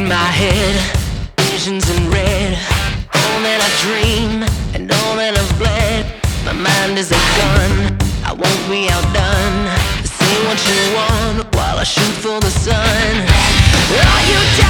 in my head, visions in red. All that I dream and all that I've bled. My mind is a gun, I won't be outdone. Say what you want while I shoot for the sun. Are you